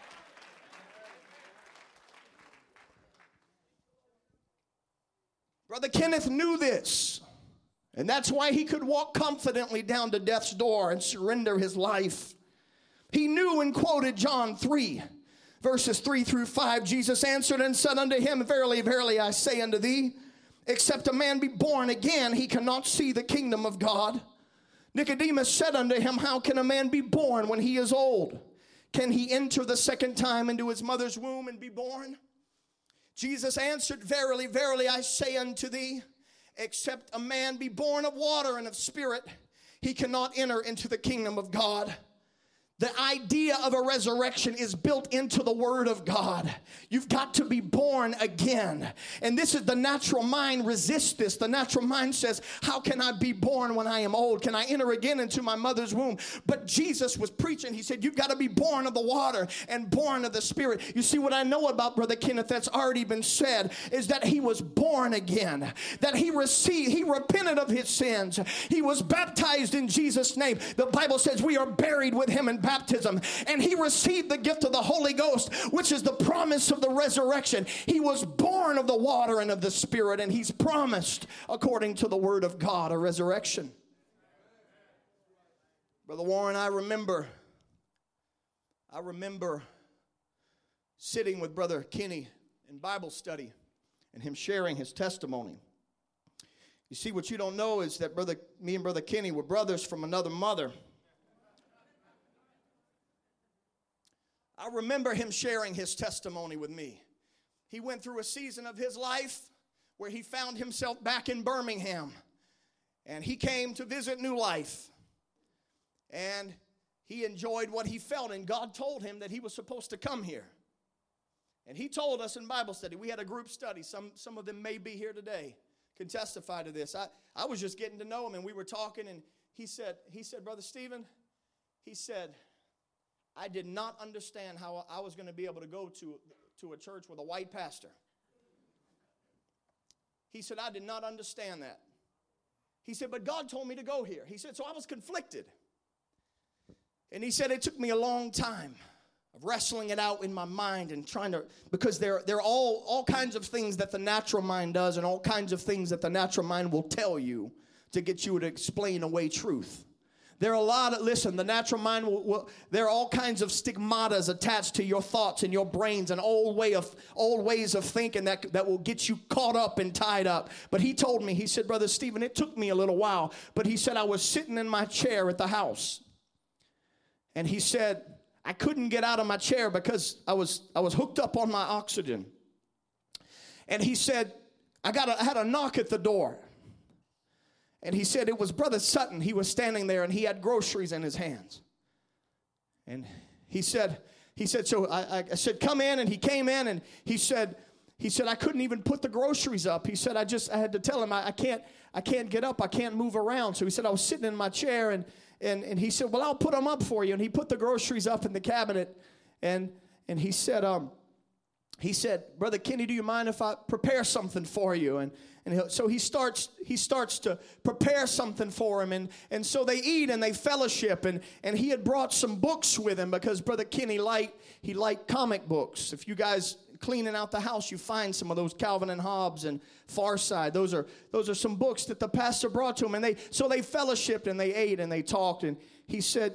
Brother Kenneth knew this, and that's why he could walk confidently down to death's door and surrender his life. He knew and quoted John 3, verses 3 through 5. Jesus answered and said unto him, Verily, verily, I say unto thee, except a man be born again, he cannot see the kingdom of God. Nicodemus said unto him, How can a man be born when he is old? Can he enter the second time into his mother's womb and be born? Jesus answered, Verily, verily, I say unto thee, except a man be born of water and of spirit, he cannot enter into the kingdom of God. The idea of a resurrection is built into the Word of God. You've got to be born again. And this is the natural mind resists this. The natural mind says, how can I be born when I am old? Can I enter again into my mother's womb? But Jesus was preaching. He said, you've got to be born of the water and born of the Spirit. You see, what I know about Brother Kenneth that's already been said is that he was born again. That he repented of his sins. He was baptized in Jesus' name. The Bible says we are buried with him in baptism, and he received the gift of the Holy Ghost, which is the promise of the resurrection. He was born of the water and of the Spirit, and he's promised, according to the Word of God, a resurrection. Brother Warren, I remember sitting with Brother Kenny in Bible study and him sharing his testimony. You see, what you don't know is that me and Brother Kenny were brothers from another mother. I remember him sharing his testimony with me. He went through a season of his life where he found himself back in Birmingham. And he came to visit New Life. And he enjoyed what he felt. And God told him that he was supposed to come here. And he told us in Bible study, we had a group study. Some of them may be here today, can testify to this. I was just getting to know him, and we were talking, and he said, Brother Stephen, he said, I did not understand how I was going to be able to go to a church with a white pastor. He said, I did not understand that. He said, but God told me to go here. He said, so I was conflicted. And he said, it took me a long time of wrestling it out in my mind and trying to, because there are all kinds of things that the natural mind does and all kinds of things that the natural mind will tell you to get you to explain away truth. There are a lot of, listen, the natural mind there are all kinds of stigmatas attached to your thoughts and your brains and old ways of thinking that will get you caught up and tied up. But he told me, he said, Brother Stephen, it took me a little while, but he said, I was sitting in my chair at the house. And he said, I couldn't get out of my chair because I was hooked up on my oxygen. And he said, I had a knock at the door. And he said it was Brother Sutton. He was standing there and he had groceries in his hands. And he said, so I said, come in. And he came in and he said, I couldn't even put the groceries up. He said, I had to tell him, I can't get up. I can't move around. So he said, I was sitting in my chair and he said, well, I'll put them up for you. And he put the groceries up in the cabinet. And he said, Brother Kenny, do you mind if I prepare something for you? And so he starts to prepare something for him. And so they eat and they fellowship. And he had brought some books with him because Brother Kenny liked comic books. If you guys cleaning out the house, you find some of those Calvin and Hobbes and Far Side. Those are some books that the pastor brought to him. And they fellowshipped and they ate and they talked. And he said,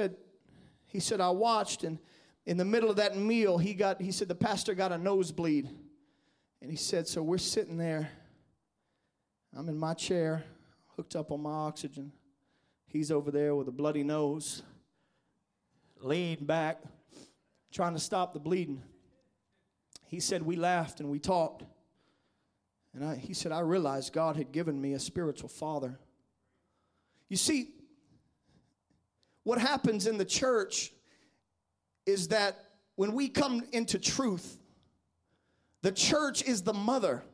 I watched, and in the middle of that meal, he said the pastor got a nosebleed. And he said, so we're sitting there. I'm in my chair, hooked up on my oxygen. He's over there with a bloody nose, leaned back, trying to stop the bleeding. He said, we laughed and we talked. And he said, I realized God had given me a spiritual father. You see, what happens in the church is that when we come into truth, the church is the mother.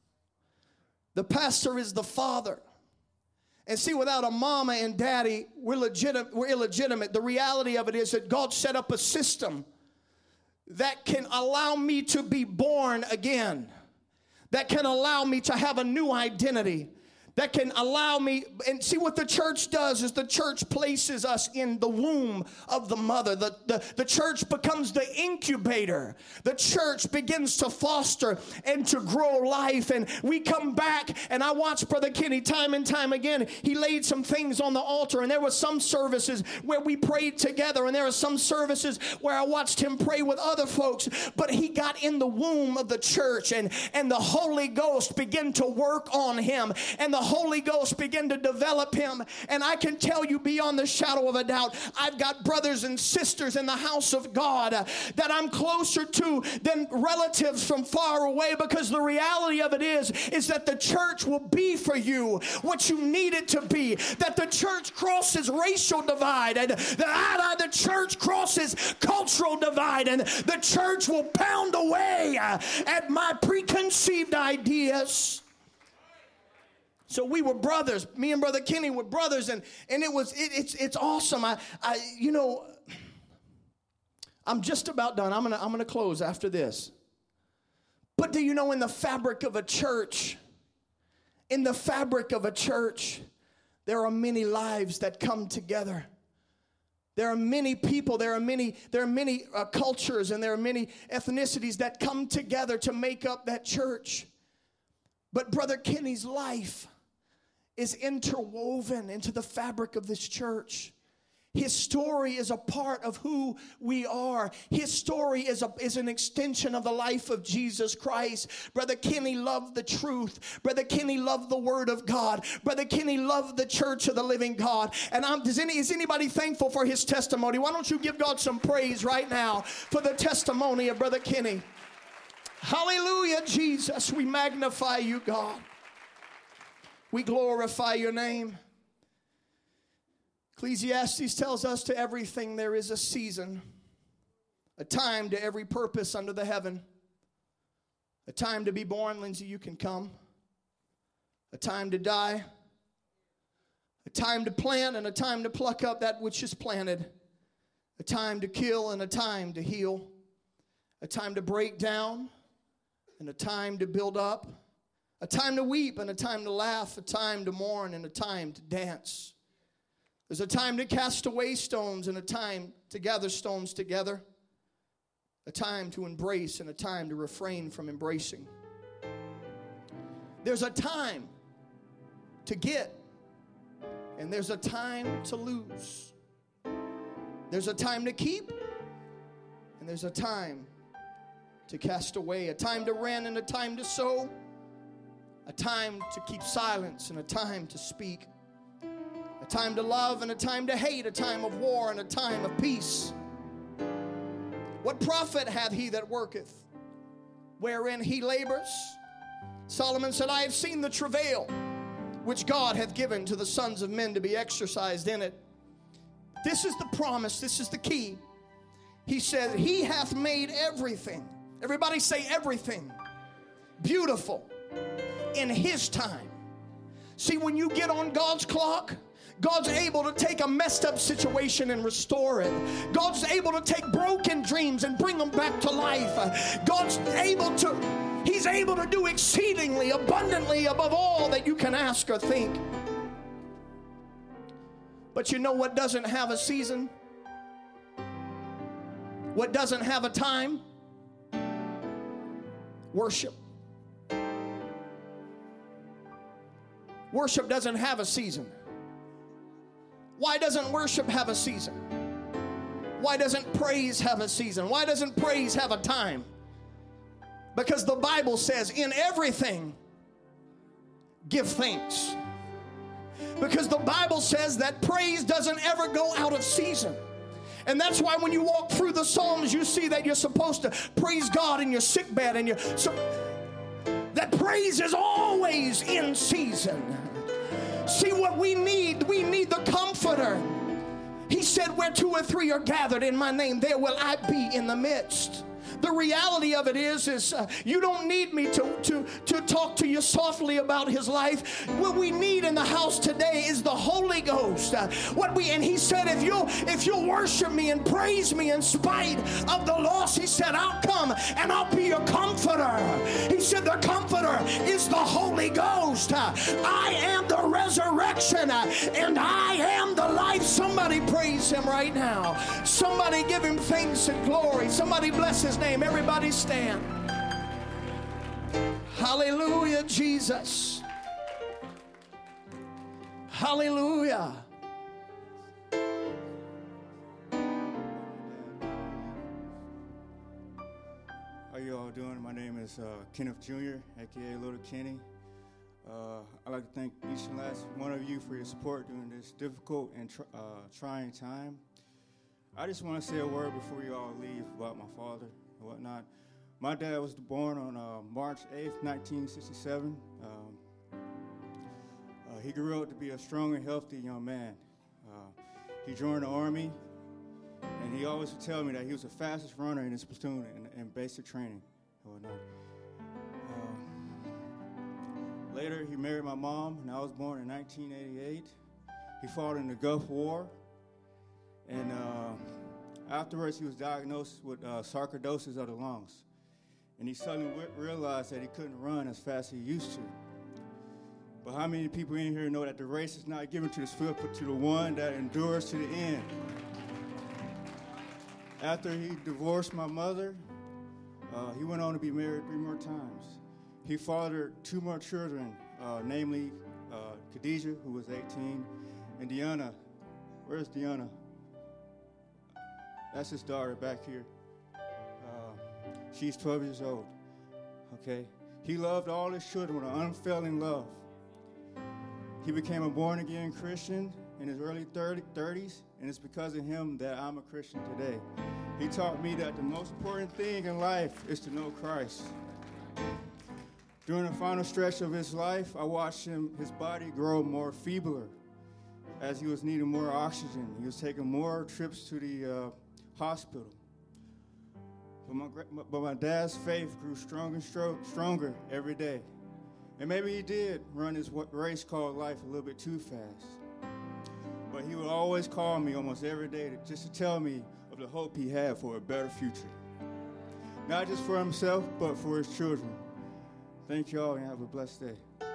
The pastor is the father. And see, without a mama and daddy, we're illegitimate. The reality of it is that God set up a system that can allow me to be born again, that can allow me to have a new identity, that can allow me, and see what the church does is the church places us in the womb of the mother. The church becomes the incubator. The church begins to foster and to grow life. And we come back, and I watch Brother Kenny time and time again. He laid some things on the altar, and there were some services where we prayed together, and there were some services where I watched him pray with other folks. But he got in the womb of the church, and the Holy Ghost began to work on him, and the Holy Ghost began to develop him. And I can tell you beyond the shadow of a doubt, I've got brothers and sisters in the house of God that I'm closer to than relatives from far away, because the reality of it is that the church will be for you what you need it to be. That the church crosses racial divide, and the church crosses cultural divide, and the church will pound away at my preconceived ideas. So we were brothers. Me and Brother Kenny were brothers, and it's awesome. I'm just about done. I'm gonna close after this. But do you know, in the fabric of a church, there are many lives that come together. There are many people, there are many cultures, and there are many ethnicities that come together to make up that church. But Brother Kenny's life is interwoven into the fabric of this church. His story is a part of who we are. His story is an extension of the life of Jesus Christ. Brother Kenny loved the truth. Brother Kenny loved the Word of God. Brother Kenny loved the church of the living God. And is anybody thankful for his testimony? Why don't you give God some praise right now for the testimony of Brother Kenny? Hallelujah, Jesus. We magnify you, God. We glorify your name. Ecclesiastes tells us to everything there is a season, a time to every purpose under the heaven, a time to be born, Lindsay, you can come, a time to die, a time to plant and a time to pluck up that which is planted, a time to kill and a time to heal, a time to break down and a time to build up, a time to weep and a time to laugh, a time to mourn and a time to dance. There's a time to cast away stones and a time to gather stones together, a time to embrace and a time to refrain from embracing. There's a time to get and there's a time to lose. There's a time to keep and there's a time to cast away, a time to rend and a time to sow, a time to keep silence and a time to speak. A time to love and a time to hate, a time of war and a time of peace. What profit hath he that worketh, wherein he labors? Solomon said, I have seen the travail which God hath given to the sons of men to be exercised in it. This is the promise, this is the key. He said, he hath made everything. Everybody say everything. Beautiful in his time. See, when you get on God's clock, God's able to take a messed up situation and restore it. God's able to take broken dreams and bring them back to life. He's able to do exceedingly abundantly above all that you can ask or think. But you know what doesn't have a season? What doesn't have a time? Worship. Worship doesn't have a season. Why doesn't worship have a season? Why doesn't praise have a season? Why doesn't praise have a time? Because the Bible says, in everything, give thanks. Because the Bible says that praise doesn't ever go out of season. And that's why when you walk through the Psalms, you see that you're supposed to praise God in your sick bed. And that praise is always in season. See what we need the Comforter. He said, where two or three are gathered in my name, there will I be in the midst. The reality of it is you don't need me to talk to you softly about his life. What we need in the house today is the Holy Ghost. And he said, if you'll worship me and praise me in spite of the loss, he said, I'll come and I'll be your comforter. He said, the comforter is the Holy Ghost. I am the resurrection and I am the life. Somebody praise him right now. Somebody give him thanks and glory. Somebody bless his name. Everybody stand. Hallelujah, Jesus. Hallelujah. How you all doing? My name is Kenneth Jr., aka Little Kenny. I'd like to thank each and last one of you for your support during this difficult and trying time. I just want to say a word before you all leave about my father and whatnot. My dad was born on March 8th, 1967. He grew up to be a strong and healthy young man. He joined the Army, and he always would tell me that he was the fastest runner in his platoon in basic training and whatnot. Later, he married my mom, and I was born in 1988. He fought in the Gulf War, and afterwards, he was diagnosed with sarcoidosis of the lungs. And he suddenly realized that he couldn't run as fast as he used to. But how many people in here know that the race is not given to the swift, but to the one that endures to the end? After he divorced my mother, he went on to be married 3 more times. He fathered 2 more children, namely Khadijah, who was 18, and Deanna. Where's Deanna? That's his daughter back here. She's 12 years old. Okay? He loved all his children with an unfailing love. He became a born-again Christian in his early 30s, and it's because of him that I'm a Christian today. He taught me that the most important thing in life is to know Christ. During the final stretch of his life, I watched his body grow more feebler as he was needing more oxygen. He was taking more trips to the hospital. But my dad's faith grew stronger and stronger every day. And maybe he did run his race called life a little bit too fast. But he would always call me almost every day just to tell me of the hope he had for a better future. Not just for himself, but for his children. Thank you all, and have a blessed day.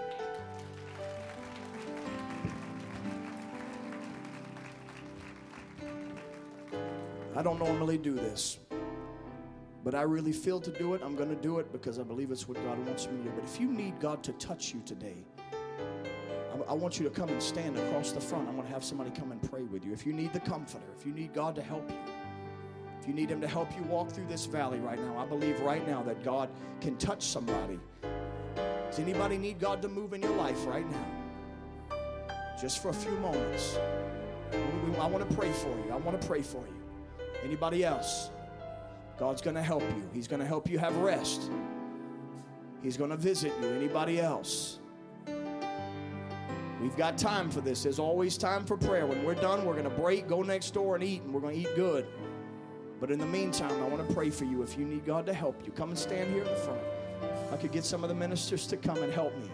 I don't normally do this, but I really feel to do it. I'm going to do it because I believe it's what God wants me to do. But if you need God to touch you today, I want you to come and stand across the front. I'm going to have somebody come and pray with you. If you need the comforter, if you need God to help you, if you need him to help you walk through this valley right now, I believe right now that God can touch somebody. Does anybody need God to move in your life right now? Just for a few moments. I want to pray for you. I want to pray for you. Anybody else? God's going to help you. He's going to help you have rest. He's going to visit you. Anybody else? We've got time for this. There's always time for prayer. When we're done, we're going to break, go next door and eat, and we're going to eat good. But in the meantime, I want to pray for you. If you need God to help you, come and stand here in the front. I could get some of the ministers to come and help me.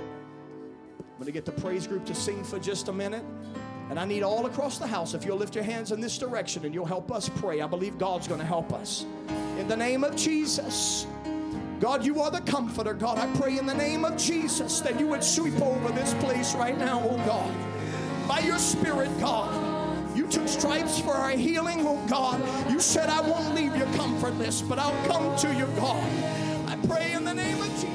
I'm going to get the praise group to sing for just a minute. And I need all across the house, if you'll lift your hands in this direction and you'll help us pray. I believe God's going to help us. In the name of Jesus. God, you are the comforter. God, I pray in the name of Jesus that you would sweep over this place right now, oh God. By your Spirit, God. You took stripes for our healing, oh God. You said I won't leave you comfortless, but I'll come to you, God. I pray in the name of Jesus.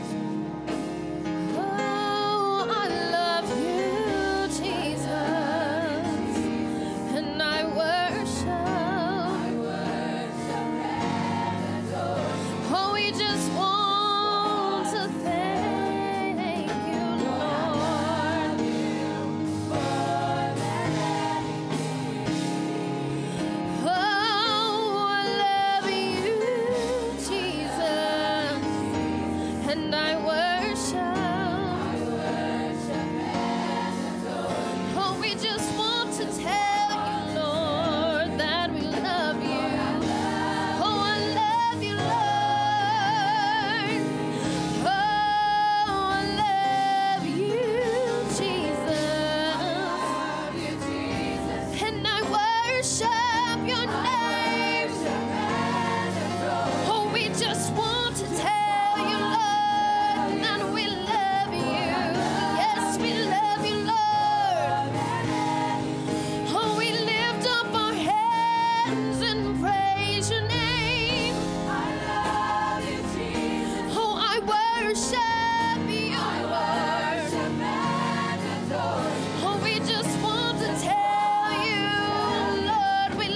We just want to tell you, Lord, we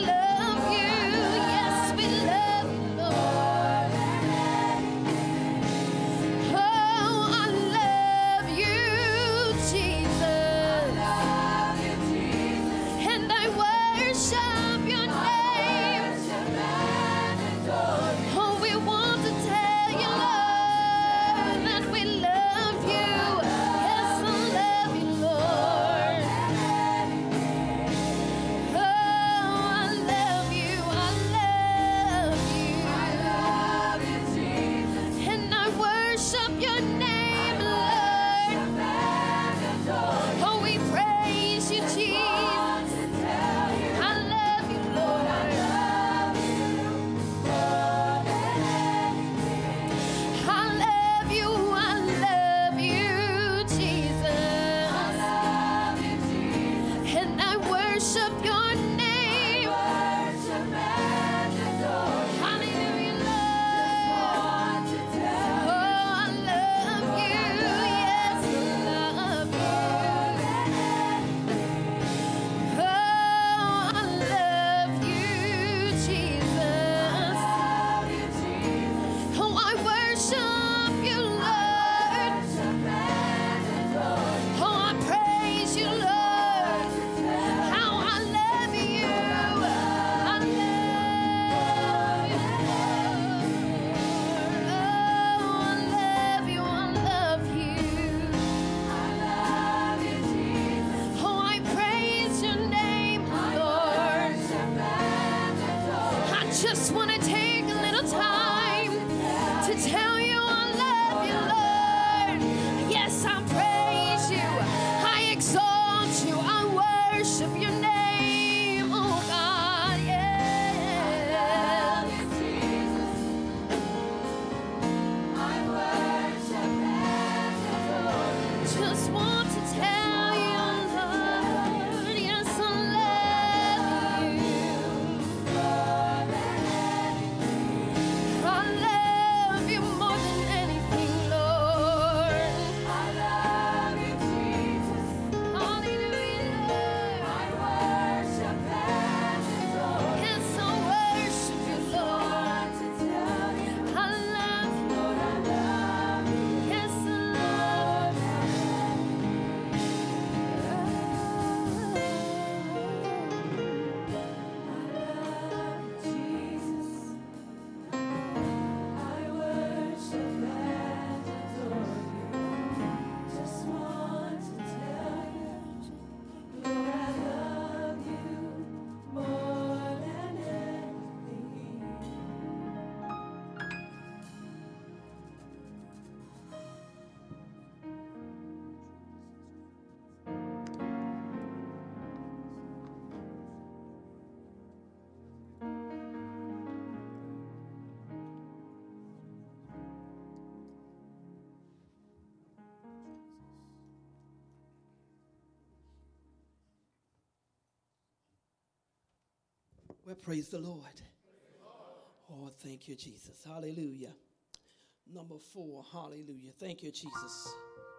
Well, praise the Lord. Oh, thank you, Jesus. Hallelujah. Number 4, hallelujah. Thank you, Jesus.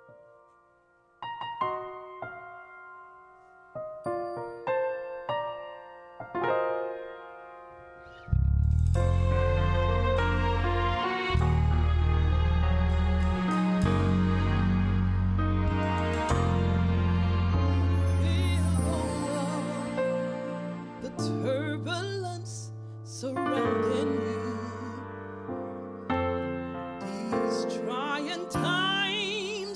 Turbulence surrounding you. These trying times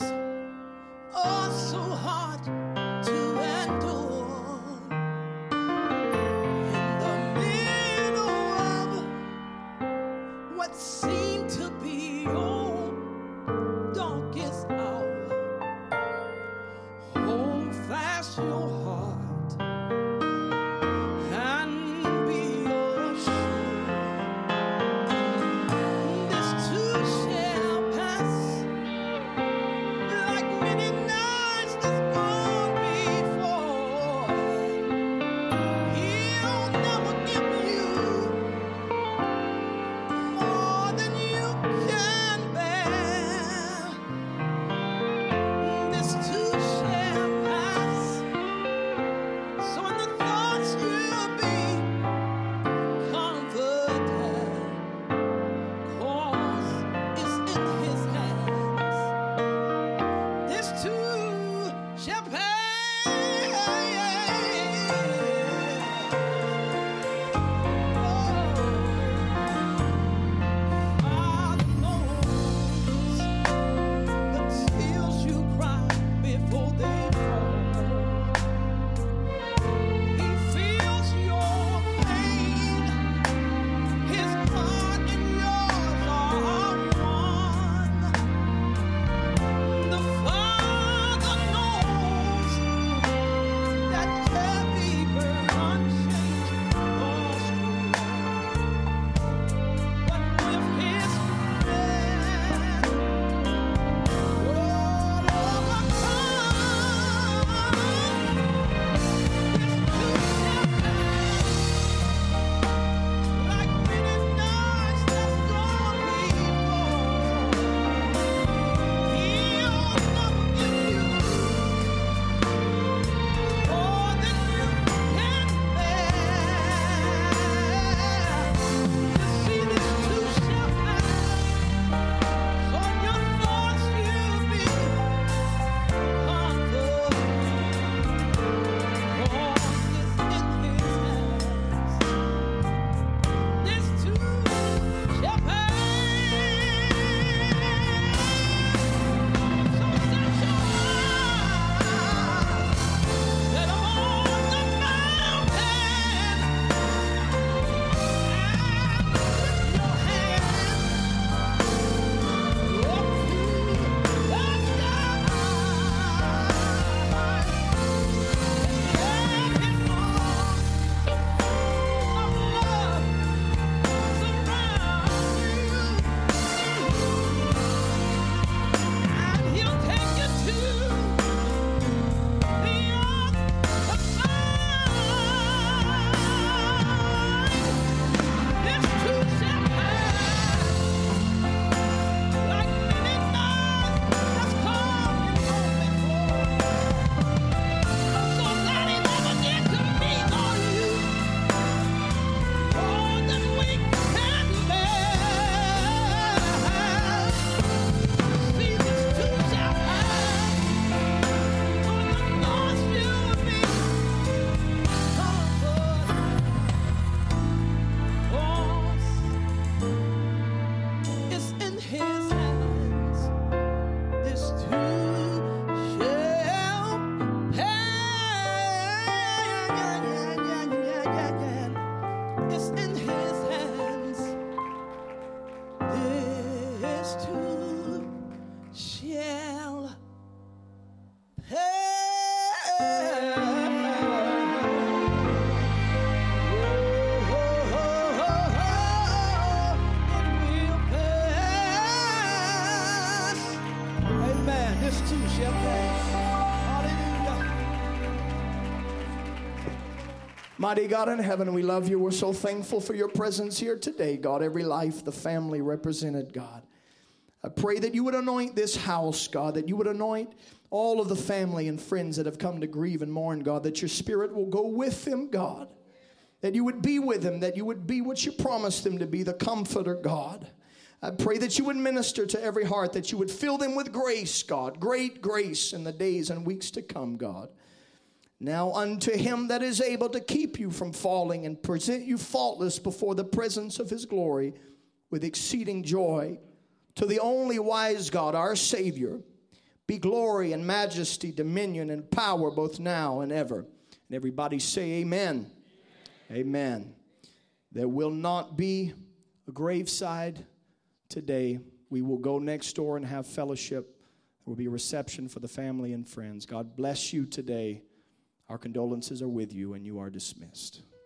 Mighty God in heaven, we love you. We're so thankful for your presence here today, God. Every life, the family represented, God. I pray that you would anoint this house, God, that you would anoint all of the family and friends that have come to grieve and mourn, God, that your spirit will go with them, God, that you would be with them, that you would be what you promised them to be, the comforter, God. I pray that you would minister to every heart, that you would fill them with grace, God, great grace in the days and weeks to come, God. Now unto him that is able to keep you from falling and present you faultless before the presence of his glory with exceeding joy, to the only wise God, our Savior, be glory and majesty, dominion and power both now and ever. And everybody say amen. Amen. There will not be a graveside today. We will go next door and have fellowship. There will be a reception for the family and friends. God bless you today. Our condolences are with you, and you are dismissed.